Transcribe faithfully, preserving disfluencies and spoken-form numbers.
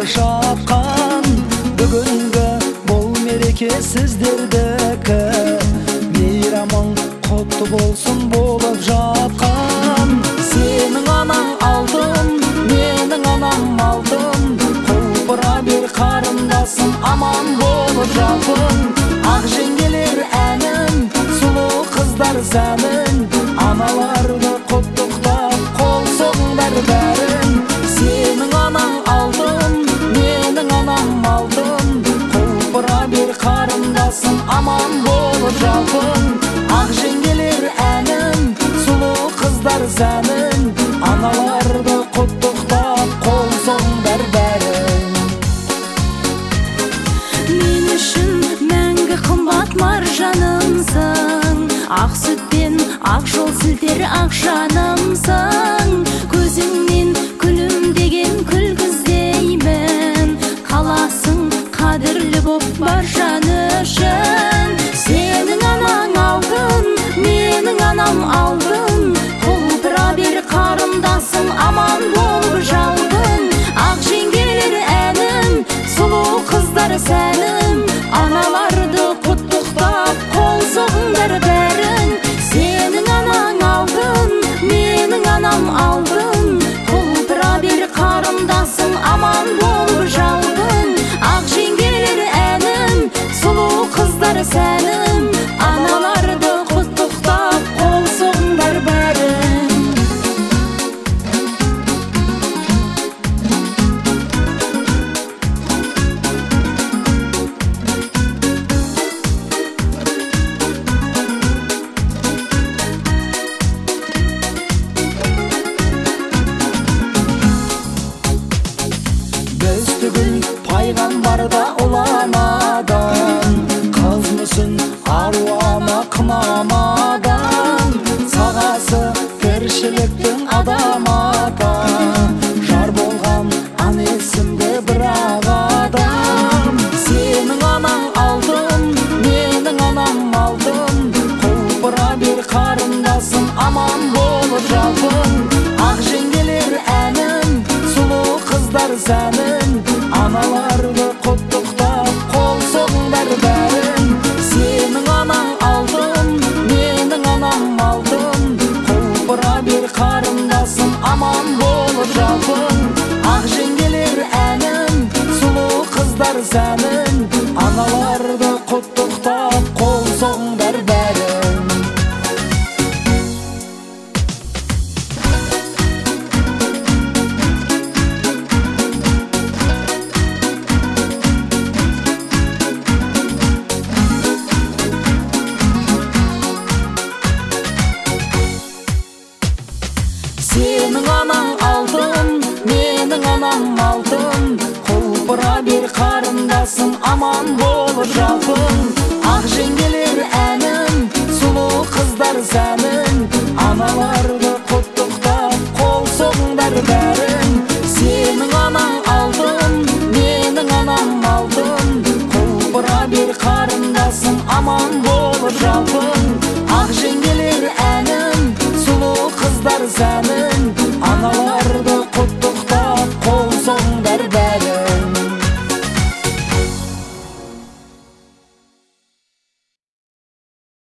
жашатқан. Бүгінгі бұл мереке сіздердікі, мейрамың құтты болсын болып жатқан. Сенің анаң алтын, менің анам алтын, құлпыра бер қарындасым, аман болып жатын. Ақ жеңгелер әнін, сұлу қыздар зәнін, аналарды құттықтап қол соғыңдар бәрін. Сенің анаң алтын, менің анам алтын, құлпыра бер қарындасым, аман болып жатын. Ақ жеңгелер әнін, сұлу қыздар зәнін, аналарды құттықтап қол соғыңдар бәрін. Мен үшін мәңгі қымбат маржанымсың, ақ сүтпен ақ жол сілтер ақ жанымсың. Көзіңнен күлімдеген күлгіздеймін, қаласың қадірлі боп бар жан үшін. Сенің анаң алтын, менің анам алтын, құлпыра бер қарындасың, аман болып жалтын. Ақ жеңгелер әнін, сұлу қыздар сәнін, аналарды құттықтап қол соғыңдар бәрін. Сенің анаң алтын, менің анам алтын, құлпыра бер қарындасың, аман болып жалтын. Ақ жеңгелер әнін, сұлу қыздар сәнін, аналарды құттықтап қол соғыңдар бәрін. Біз түгіл пайғамбарда ұланадан, қыз мүсін аруана қынамадан. Сағасы тіршіліктің адам ата, жар болған ан есімде бір ақ адам. Сенің анаң алтын, менің анам алтын, құлпыра бер қарындасым, аман болып жалтын. Ақ жеңгелер әнін, сұлу қыздар зәнін, аналарды құттықтап қол соғыңдар бәрін. Сенің анаң алтын, менің анам алтын, құлпыра бер қарындасым, аман болып жалтын. Ақ жеңгелер әнін, сұлу қыздар зәнін, аналарды құттықтап қол соғыңдар бәрін. Сенің анаң алтын, менің анам алтын, құлпыра бер қарындасым, аман болып жалтын. Ақ жеңгелер әнін, сұлу қыздар зәнін, аналарды құттықтап қол соғыңдар бәрін. Сенің анаң алтын, менің анам алтын, құлпыра бер қарындасым, аман болып жалтын.